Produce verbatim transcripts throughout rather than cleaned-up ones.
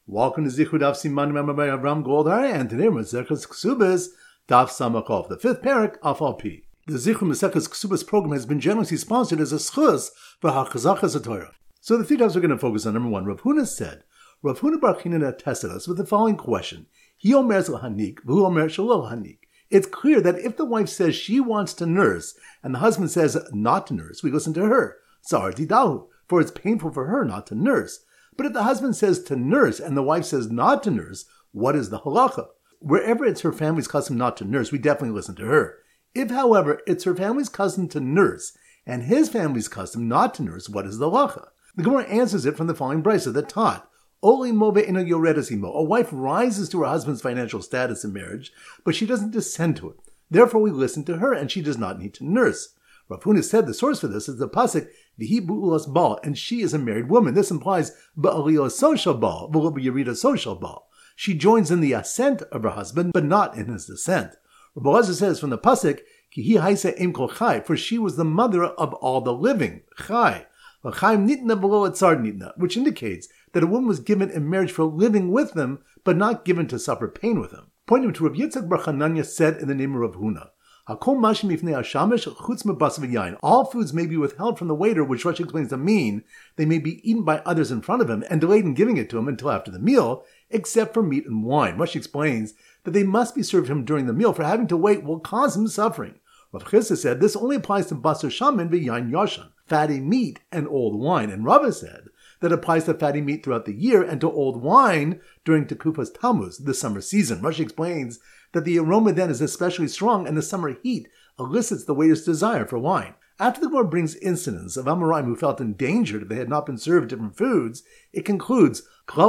Welcome to Zichud Daf Siman Member by Avram Goldar, and today we're Maseches Ksubas Daf Samakov, the fifth parak of Al Pi. The Zichud Maseches Ksubas program has been generously sponsored as a schus for Hachazachas Torah. So the three topics we're going to focus on. Number one, Rav Huna said, Rav Huna Bar Chinina tested us with the following question: He omer hanik, v'hu omer shelo hanik. It's clear that if the wife says she wants to nurse and the husband says not to nurse, we listen to her. Sar didahu, for it's painful for her not to nurse. But if the husband says to nurse and the wife says not to nurse, what is the halacha? Wherever it's her family's custom not to nurse, we definitely listen to her. If, however, it's her family's custom to nurse and his family's custom not to nurse, what is the halacha? The Gemara answers it from the following brisa that taught, Oli mobe ino yoredasimo. A wife rises to her husband's financial status in marriage, but she doesn't descend to it. Therefore, we listen to her, and she does not need to nurse. Rav Huna said the source for this is the pasuk V'hi bu'ulas bal, and she is a married woman. This implies ba'aliyah social bal, v'lo b'yerida social bal. She joins in the ascent of her husband, but not in his descent. Rabbi Elazar says from the pasuk Ki hi haisa im kol chai, for she was the mother of all the living, chai, v'chaim nitna v'lo etzar nitna, which indicates that a woman was given in marriage for living with them, but not given to suffer pain with them. Pointing to Rav Yitzchak Bar Chananya said in the name of Rav Huna, all foods may be withheld from the waiter, which Rashi explains to mean they may be eaten by others in front of him and delayed in giving it to him until after the meal, except for meat and wine. Rashi explains that they must be served him during the meal, for having to wait will cause him suffering. Rav Chisda said this only applies to basar shaman v'yain yashan, fatty meat and old wine, and Rava said that applies to fatty meat throughout the year and to old wine during Tekufas Tammuz, the summer season. Rashi explains that the aroma then is especially strong and the summer heat elicits the waiter's desire for wine. After the Gemara brings incidents of Amoraim who felt endangered if they had not been served different foods, it concludes,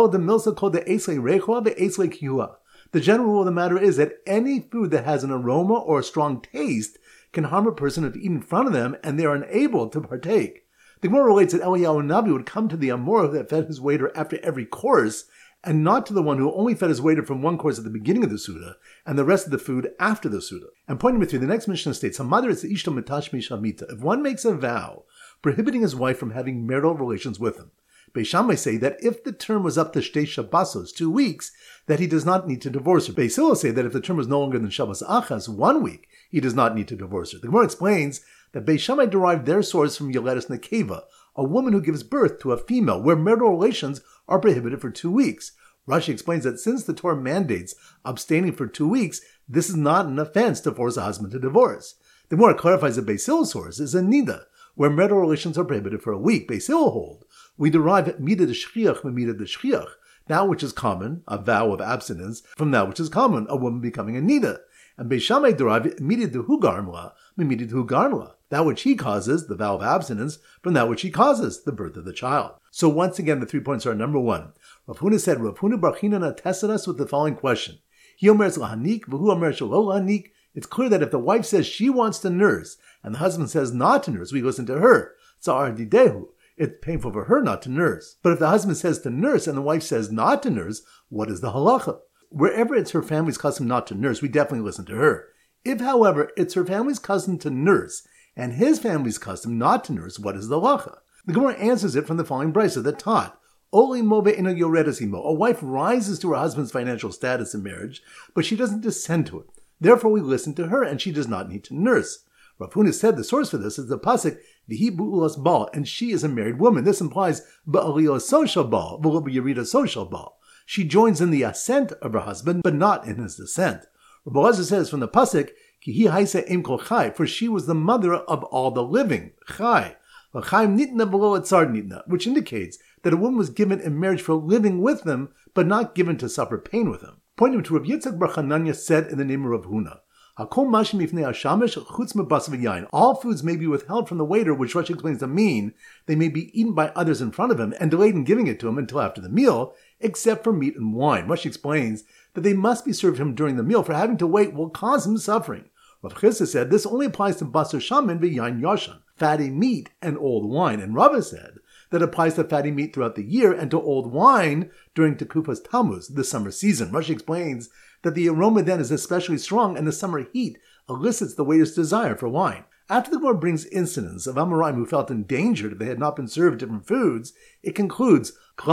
the general rule of the matter is that any food that has an aroma or a strong taste can harm a person if eaten in front of them and they are unable to partake. The Gemara relates that Eliyahu Navi would come to the Amor that fed his waiter after every course, and not to the one who only fed his waiter from one course at the beginning of the Suda, and the rest of the food after the Suda. And point number three, the next Mishnah states, Hamadar is ishto mitashmi shamita. If one makes a vow prohibiting his wife from having marital relations with him, Beis Shammai say that if the term was up to shtei shabbasos, two weeks, that he does not need to divorce her. Beis Hillel say that if the term was no longer than Shabbos Achas, one week, he does not need to divorce her. The Gemara explains that Beis Shammai derived their source from Yoledes Nekeva, a woman who gives birth to a female, where marital relations are prohibited for two weeks. Rashi explains that since the Torah mandates abstaining for two weeks, this is not an offense to force a husband to divorce. The Gemara clarifies that Beis Hillel's source is a nida, where marital relations are prohibited for a week. Beis Hillel hold, we derive midah de shchiach from midah de shchiach, that which is common, a vow of abstinence, from that which is common, a woman becoming a nida. And Beis Shammai derive midah de hu garmla, midah de hu garmla, that which he causes, the vow of abstinence, from that which he causes, the birth of the child. So once again, the three points are: number one, Rav Huna said, Rav Huna Bar Chinina tested us with the following question: He omer hanik, v'hu omer shelo hanik. It's clear that if the wife says she wants to nurse and the husband says not to nurse, we listen to her. Sa'ar didehu. It's painful for her not to nurse. But if the husband says to nurse and the wife says not to nurse, what is the halacha? Wherever it's her family's custom not to nurse, we definitely listen to her. If, however, it's her family's custom to nurse and his family's custom not to nurse, what is the halacha? The Gemara answers it from the following brisa that taught, Oli mobe ino yoredasimo. A wife rises to her husband's financial status in marriage, but she doesn't descend to it. Therefore, we listen to her, and she does not need to nurse. Rav Huna said the source for this is the pasuk V'hi bu'ulas bal, and she is a married woman. This implies ba'aliyah social bal, v'lo b'yerida social bal. She joins in the ascent of her husband, but not in his descent. Rabbi Elazar says from the pasuk Ki hi haisa im kol chai, for she was the mother of all the living, chai, v'chaim nitna v'lo etzar nitna, which indicates that a woman was given in marriage for living with them, but not given to suffer pain with them. Pointing to Rav Yitzchak Bar Chananya said in the name of Rav Huna, all foods may be withheld from the waiter, which Rashi explains to mean they may be eaten by others in front of him and delayed in giving it to him until after the meal, except for meat and wine. Rashi explains that they must be served him during the meal, for having to wait will cause him suffering. Rav Chisda said this only applies to basar shaman v'yain yashan, fatty meat and old wine, and Rava said that applies to fatty meat throughout the year and to old wine during Tekufas Tammuz, the summer season. Rashi explains that the aroma then is especially strong and the summer heat elicits the waiter's desire for wine. After the Gemara brings incidents of Amoraim who felt endangered if they had not been served different foods, it concludes,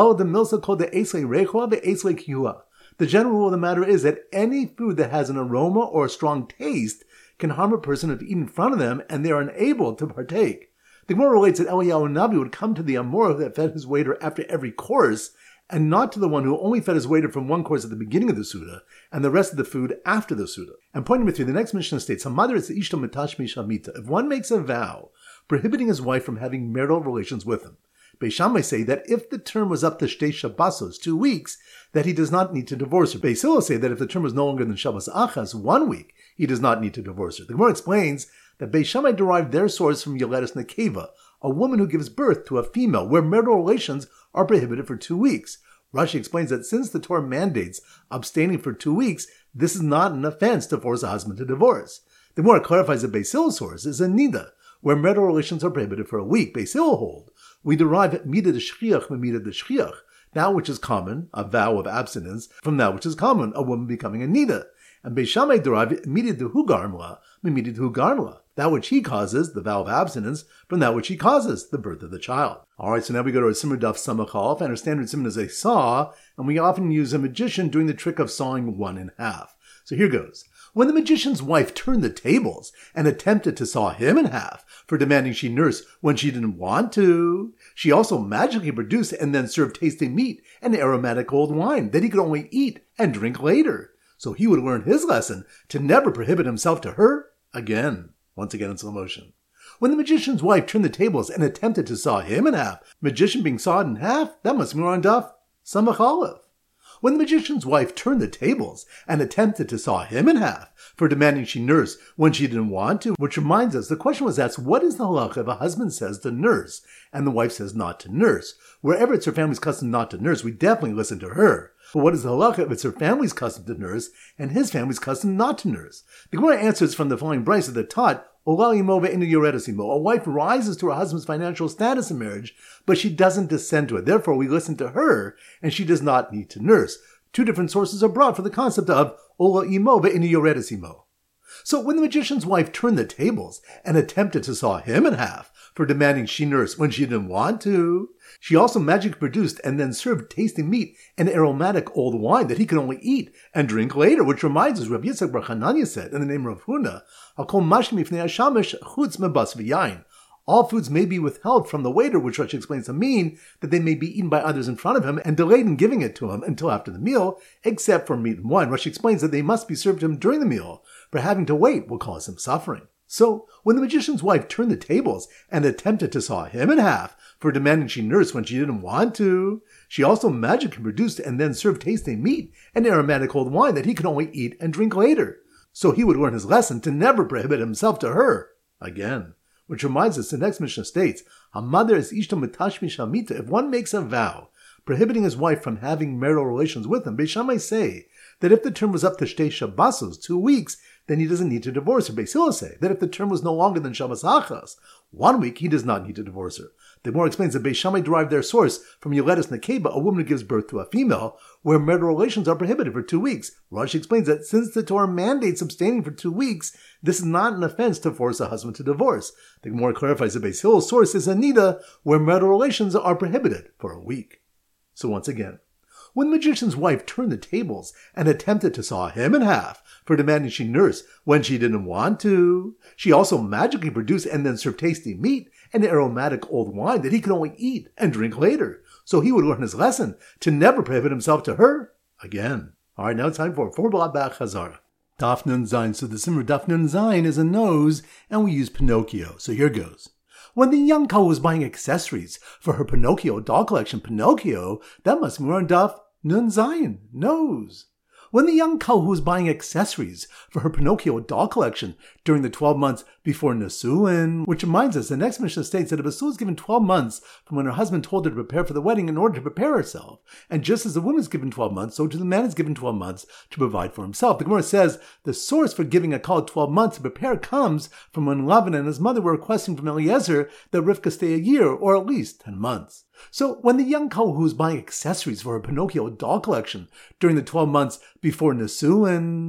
the general rule of the matter is that any food that has an aroma or a strong taste can harm a person if eaten in front of them and they are unable to partake. The Gemara relates that Eliyahu Navi would come to the Amor that fed his waiter after every course, and not to the one who only fed his waiter from one course at the beginning of the Suda, and the rest of the food after the Suda. And point number three, the next Mishnah states, Hamadar is the Ishto Mitashmi Shamita. If one makes a vow prohibiting his wife from having marital relations with him, Beis Shammai say that if the term was up to Shtei Shabbosos, two weeks, that he does not need to divorce her. Beis Hillel say that if the term was no longer than Shabbos Achas, one week, he does not need to divorce her. The Gemara explains that Beis Shammai derived their source from Yoledes Nekeva, a woman who gives birth to a female, where marital relations are prohibited for two weeks. Rashi explains that since the Torah mandates abstaining for two weeks, this is not an offense to force a husband to divorce. The Gemara clarifies that Beis Hillel's source is a nida, where marital relations are prohibited for a week. Beis Hillel hold, we derive midah de shchiach from midah de shchiach, that which is common, a vow of abstinence, from that which is common, a woman becoming a nida. And Beis Shammai derive midah de hugarmla, midah de hugarmla, that which he causes, the vow of abstinence, from that which he causes, the birth of the child. Alright, so now we go to our Simmer Daf Samach Aleph, and our standard Simmer is a saw, and we often use a magician doing the trick of sawing one in half. So here goes. When the magician's wife turned the tables and attempted to saw him in half for demanding she nurse when she didn't want to, she also magically produced and then served tasting meat and aromatic old wine that he could only eat and drink later. So he would learn his lesson to never prohibit himself to her again. Once again in slow motion. When the magician's wife turned the tables and attempted to saw him in half, magician being sawed in half, that must be on Daf Samach Aleph. When the magician's wife turned the tables and attempted to saw him in half for demanding she nurse when she didn't want to, which reminds us, the question was asked, what is the halacha if a husband says to nurse and the wife says not to nurse? Wherever it's her family's custom not to nurse, we definitely listen to her. But what is the halacha if it's her family's custom to nurse and his family's custom not to nurse? The Gemara answers from the following brisa that taught, a wife rises to her husband's financial status in marriage, but she doesn't descend to it. Therefore, we listen to her, and she does not need to nurse. Two different sources are brought for the concept of ola imo ve'inu yoredes imo. So when the magician's wife turned the tables and attempted to saw him in half for demanding she nurse when she didn't want to, she also magically produced and then served tasting meat and aromatic old wine that he could only eat and drink later, which reminds us, Rabbi Yitzchak Bar Chananya said in the name of Huna, all foods may be withheld from the waiter, which Rashi explains to mean that they may be eaten by others in front of him and delayed in giving it to him until after the meal, except for meat and wine. Rashi explains that they must be served to him during the meal, for having to wait will cause him suffering. So, when the magician's wife turned the tables and attempted to saw him in half for demanding she nurse when she didn't want to, she also magically produced and then served tasting meat and aromatic old wine that he could only eat and drink later. So he would learn his lesson to never prohibit himself to her again. Which reminds us, the next Mishnah states, Hamadar is ishto mitashmi shamita. If one makes a vow prohibiting his wife from having marital relations with him, Beis Shammai say that if the term was up to Shtei Shabbosos, two weeks, then he doesn't need to divorce her. Beis Hillel say that if the term was no longer than Shabbos Achas, one week, he does not need to divorce her. The Gemara explains that Beis Shammai derived their source from Yoledes Nekeba, a woman who gives birth to a female, where marital relations are prohibited for two weeks. Rashi explains that since the Torah mandates abstaining for two weeks, this is not an offense to force a husband to divorce. The Gemara clarifies that Beis Hillel's source is Anida, where marital relations are prohibited for a week. So once again, when the magician's wife turned the tables and attempted to saw him in half for demanding she nurse when she didn't want to, she also magically produced and then served tasty meat and aromatic old wine that he could only eat and drink later. So he would learn his lesson to never prohibit himself to her again. All right, now it's time for four Blat Bach Chazara. Daf Nun Zayin. So the Simmer Daf Nun Zayin is a nose, and we use Pinocchio. So here goes. When the young couple was buying accessories for her Pinocchio doll collection, Pinocchio, that must be on Daf Nun Zayin, nose. When the young couple who was buying accessories for her Pinocchio doll collection during the twelve months before Nisuin, which reminds us, the next Mishnah states that a Basul is given twelve months from when her husband told her to prepare for the wedding in order to prepare herself. And just as the woman is given twelve months, so to the man is given twelve months to provide for himself. The Gemara says the source for giving a call twelve months to prepare comes from when Lavan and his mother were requesting from Eliezer that Rivka stay a year or at least ten months. So when the young couple who was buying accessories for her Pinocchio doll collection during the twelve months before Nisuin,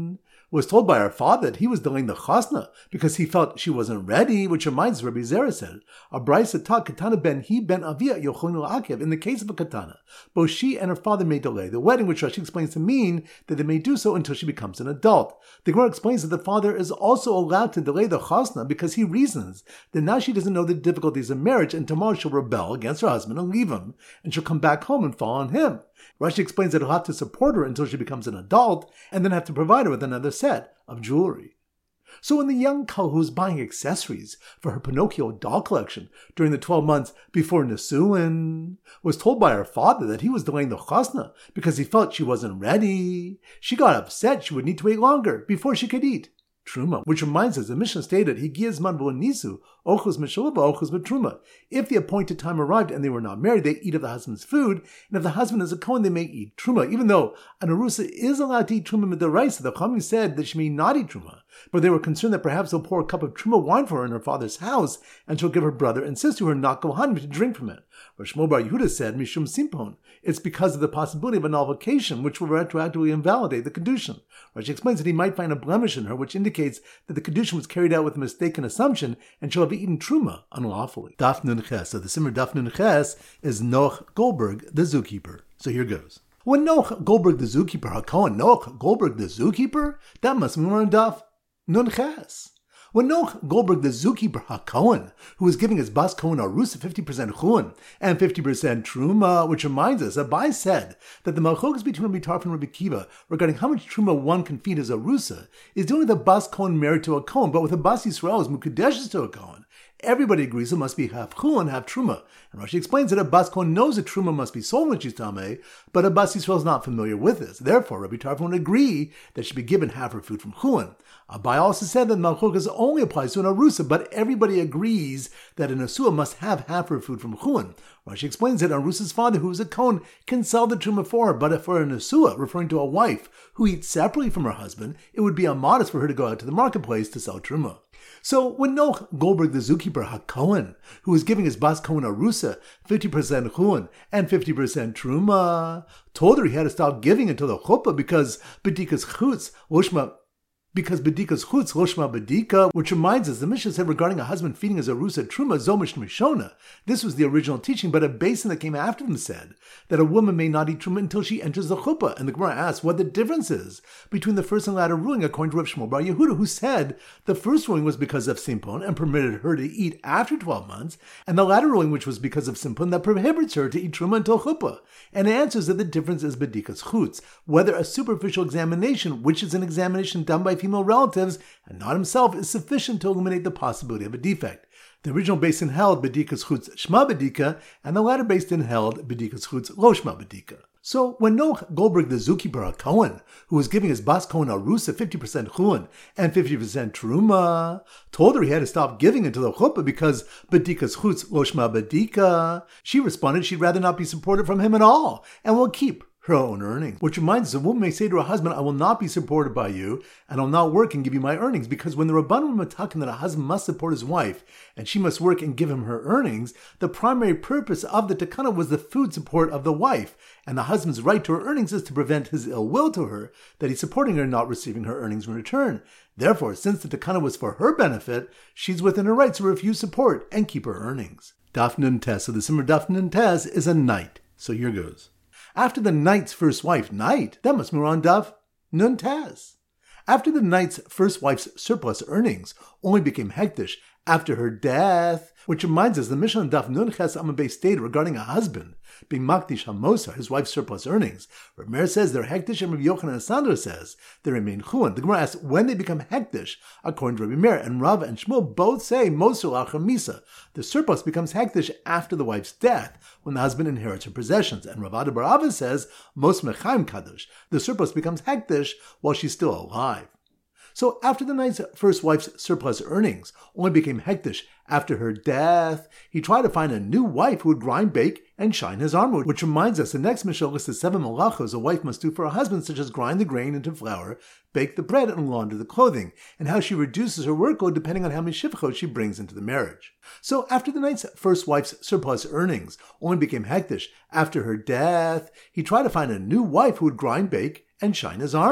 was told by her father that he was delaying the chasna because he felt she wasn't ready, which reminds Rabbi Zera said, a brisa taught katana ben he ben avia yochonu la'akev. In the case of a katana, both she and her father may delay the wedding, which Rashi explains to mean that they may do so until she becomes an adult. The Gemara explains that the father is also allowed to delay the chasna because he reasons that now she doesn't know the difficulties of marriage and tomorrow she'll rebel against her husband and leave him, and she'll come back home and fall on him. Rashi explains that he'll have to support her until she becomes an adult and then have to provide her with another set of jewelry. So when the young couple who was buying accessories for her Pinocchio doll collection during the twelve months before Nisuin was told by her father that he was delaying the chasna because he felt she wasn't ready, she got upset she would need to wait longer before she could eat truma, which reminds us the Mishnah stated, "Higiyazman v'nisu ochus meshulava ochus b'truma." If the appointed time arrived and they were not married, they eat of the husband's food, and if the husband is a Kohen, they may eat truma. Even though an arusa is allowed to eat truma midaraisa, the Chachamim said that she may not eat truma, but they were concerned that perhaps they'll pour a cup of truma wine for her in her father's house, and she'll give her brother and sister who are not Kohanim to drink from it. But Shmuel Bar Yehuda said, "Mishum simpon." It's because of the possibility of a nullification, which will retroactively invalidate the kedushin. Rashi explains that he might find a blemish in her, which indicates that the kedushin was carried out with a mistaken assumption, and she'll have eaten truma unlawfully. Daf Nun Ches. So the Simmer Daf Nun Ches is Noach Goldberg, the zookeeper. So here goes. When Noach Goldberg, the zookeeper, HaKohen, Noach Goldberg, the zookeeper, that must mean we're on Daf Nun Ches. When Noach Goldberg, the zookeeper HaKohen, who was giving his bas Kohen Arusa fifty percent chun and fifty percent truma, which reminds us, Abai said that the malchokas between Rabbi Tarfon and Rabbi Kiva regarding how much truma one can feed as Arusa is doing with a bas Kohen married to a Kohen, but with a bas Yisrael as mukadeshes to a Kohen. Everybody agrees it must be half chun, half truma. And Rashi explains that a bas Kohen knows that truma must be sold when she's tameh, but a bas Yisrael is not familiar with this. Therefore, Rabbi Tarfon would agree that she be given half her food from chun. Abai also said that malchokas only applies to an arusa, but everybody agrees that an asua must have half her food from chun. Rashi explains that arusa's father, who is a kohen, can sell the truma for her, but for an asua, referring to a wife who eats separately from her husband, it would be immodest for her to go out to the marketplace to sell truma. So when Noach Goldberg, the zookeeper HaKohen, who was giving his bas Kohen Arusa fifty percent chun and fifty percent truma, told her he had to stop giving until the chuppah because bedikas chutz loshma Because Bedikas Chutz Loshma Bedika, which reminds us, the Mishnah said regarding a husband feeding his Arusa Truma Zomish Mishona. This was the original teaching, but a basin that came after them said that a woman may not eat Truma until she enters the Chuppah. And the Gemara asks what the difference is between the first and latter ruling according to Rav Shmuel Bar Yehuda, who said the first ruling was because of Simpon and permitted her to eat after twelve months, and the latter ruling, which was because of Simpon, that prohibits her to eat Truma until Chuppah. And it answers that the difference is Bedikas Chutz, whether a superficial examination, which is an examination done by female relatives and not himself, is sufficient to eliminate the possibility of a defect. The original basin held Bedikas Chutz Shma Bedika, and the latter basin held Bedikas Chutz Lo Shma Bedika. So when Noach Goldberg, the zookeeper HaKohen, who was giving his bas Kohen Arusa fifty percent chun and fifty percent truma, told her he had to stop giving until the chuppah because Bedikas Chutz Lo Shma Bedika, she responded she'd rather not be supported from him at all and will keep her own earnings. Which reminds us, a woman may say to her husband, I will not be supported by you, and I'll not work and give you my earnings, because when the Rabbanim were talking that a husband must support his wife, and she must work and give him her earnings, the primary purpose of the takana was the food support of the wife, and the husband's right to her earnings is to prevent his ill will to her, that he's supporting her and not receiving her earnings in return. Therefore, since the takana was for her benefit, she's within her rights to refuse support and keep her earnings. Daf Nun Tes. So the Simmer Daf Nun Tes is a night. So here goes. After the knight's first wife, night, that must be on Daf Nun Tes. After the knight's first wife's surplus earnings only became hektish after her death, which reminds us the Mishnah on Daf Nun Ches Amabay stated regarding a husband being makdish hamosa, his wife's surplus earnings. Rav Meir says they're hektish, and Rav Yochanan Sandor says they remain chun. The Gemara asks when they become hektish, according to Rav Meir, and Rav and Shmuel both say mosul achar misa. The surplus becomes hektish after the wife's death, when the husband inherits her possessions. And Rav Ada Bar Ava says mos mechaim kadosh. The surplus becomes hektish while she's still alive. So after the knight's first wife's surplus earnings only became hektish after her death, he tried to find a new wife who would grind, bake, and shine his armor. Which reminds us, the next Mishnah lists the seven malachos a wife must do for a husband, such as grind the grain into flour, bake the bread, and launder the clothing, and how she reduces her workload depending on how many shivchot she brings into the marriage. So after the knight's first wife's surplus earnings only became hektish after her death, he tried to find a new wife who would grind, bake, and shine his armor.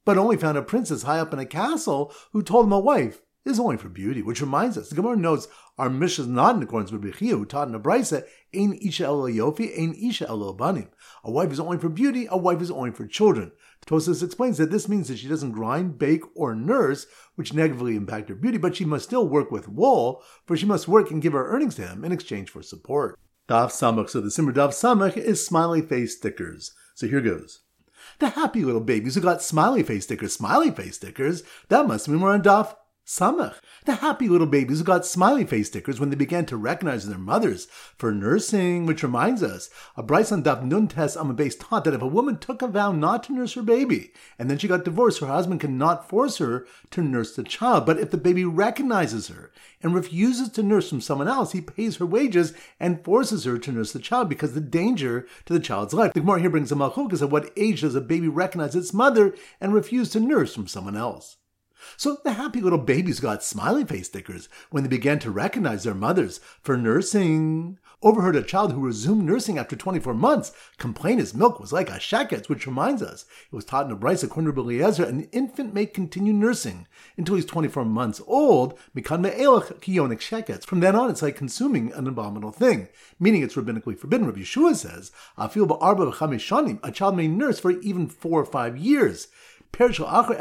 but only found a princess high up in a castle who told him a wife is only for beauty, which reminds us, the Gemara notes our Mishnah is not in accordance with Rabbi Chia, who taught in a brisa, Ein isha elo yofi, ein isha elo banim. A wife is only for beauty, a wife is only for children. Tosfos explains that this means that she doesn't grind, bake, or nurse, which negatively impact her beauty, but she must still work with wool, for she must work and give her earnings to him in exchange for support. Daf Samach, so the Simmer Daf Samach is smiley face stickers. So here goes. The happy little babies who got smiley face stickers, smiley face stickers, that must mean we're on Daf Samach. The happy little babies who got smiley face stickers when they began to recognize their mothers for nursing, which reminds us, a Bryce on Daf Nun Tes Amabase taught that if a woman took a vow not to nurse her baby, and then she got divorced, her husband cannot force her to nurse the child. But if the baby recognizes her and refuses to nurse from someone else, he pays her wages and forces her to nurse the child because of the danger to the child's life. The Gemara here brings a malchukas at what age does a baby recognize its mother and refuse to nurse from someone else. So the happy little babies got smiley face stickers when they began to recognize their mothers for nursing. Overheard a child who resumed nursing after twenty-four months complain his milk was like a sheketz, which reminds us, it was taught in a brisa according to Rabbi Eliezer, an infant may continue nursing until he's twenty-four months old, mikan me'elach kiyonik sheketz. From then on, it's like consuming an abominable thing, meaning it's rabbinically forbidden. Rabbi Yeshua says, afil ba'arba v'chamesh shanim, a child may nurse for even four or five years. However,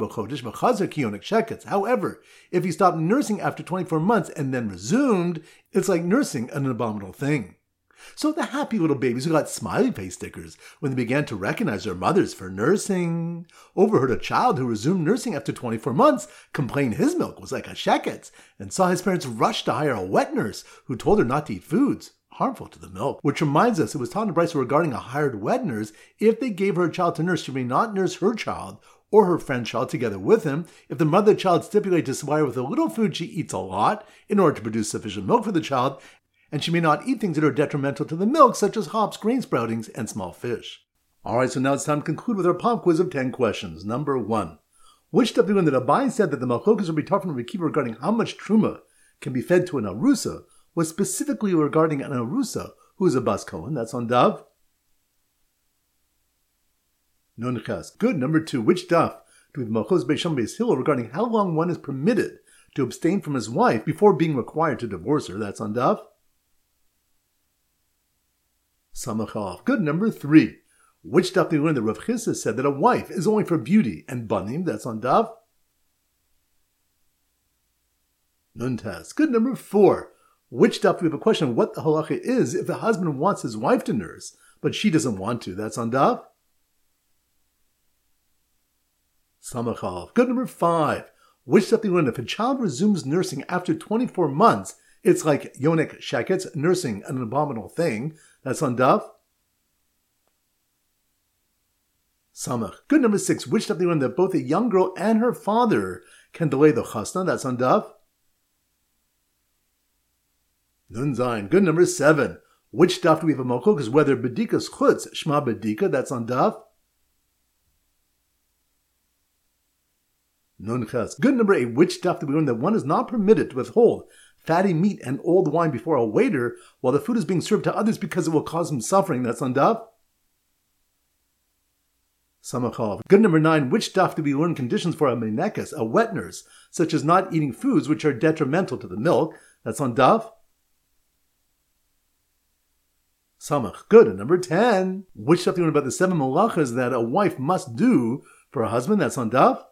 if he stopped nursing after twenty-four months and then resumed, it's like nursing an abominable thing. So the happy little babies who got smiley face stickers when they began to recognize their mothers for nursing. Overheard a child who resumed nursing after twenty-four months complain his milk was like a sheketz, and saw his parents rush to hire a wet nurse who told her not to eat foods harmful to the milk. Which reminds us, it was taught in Brisa regarding a hired wet nurse, if they gave her a child to nurse, she may not nurse her child or her friend's child together with him. If the mother child stipulates to supply her with a little food, she eats a lot in order to produce sufficient milk for the child, and she may not eat things that are detrimental to the milk, such as hops, grain sproutings, and small fish. Alright, so now it's time to conclude with our pop quiz of ten questions. Number one. Which stuff that Abai said that the Malchokas will be talking to Rekiva regarding how much truma can be fed to an arusa was specifically regarding an arusa who is a bas kohen? That's on Dav Nun Ches. Good. Number two. Which daf do the Malchos Beis Shammai Beis Hillel regarding how long one is permitted to abstain from his wife before being required to divorce her? That's on Dav Samach Aleph. Good. Number three. Which daf do we learn that Rav Chisda said that a wife is only for beauty and banim? That's on Dav Nun Tes. Good. Number four. Which daf do we have a question of what the halacha is if the husband wants his wife to nurse, but she doesn't want to? That's on Dav Samach Aleph. Good. Number five. Which stuff do you learn? If a child resumes nursing after twenty-four months, it's like yonik sheketz, nursing an abominable thing. That's on Dav Samach. Good. Number six. Which stuff do you learn? That both a young girl and her father can delay the chasna. That's on Dav Nun Zayin. Good. Number seven. Which daf do we have a malchok is whether bedika's chutz, shma bedika, that's on Dav Nun Ches. Good. Number eight. Which daf do we learn that one is not permitted to withhold fatty meat and old wine before a waiter while the food is being served to others because it will cause him suffering? That's on Dav Samach Aleph. Good. Number nine. Which daf do we learn conditions for a menekes, a wet nurse, such as not eating foods which are detrimental to the milk? That's on Dav Samach. Good. And number ten. Which stuff do you learn about the seven malachas that a wife must do for a husband? That's on Dav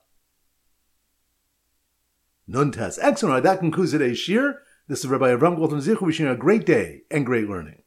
Nun Tes. Excellent. That concludes today's shir. This is Rabbi Avram Goldman Zichu wishing you a great day and great learning.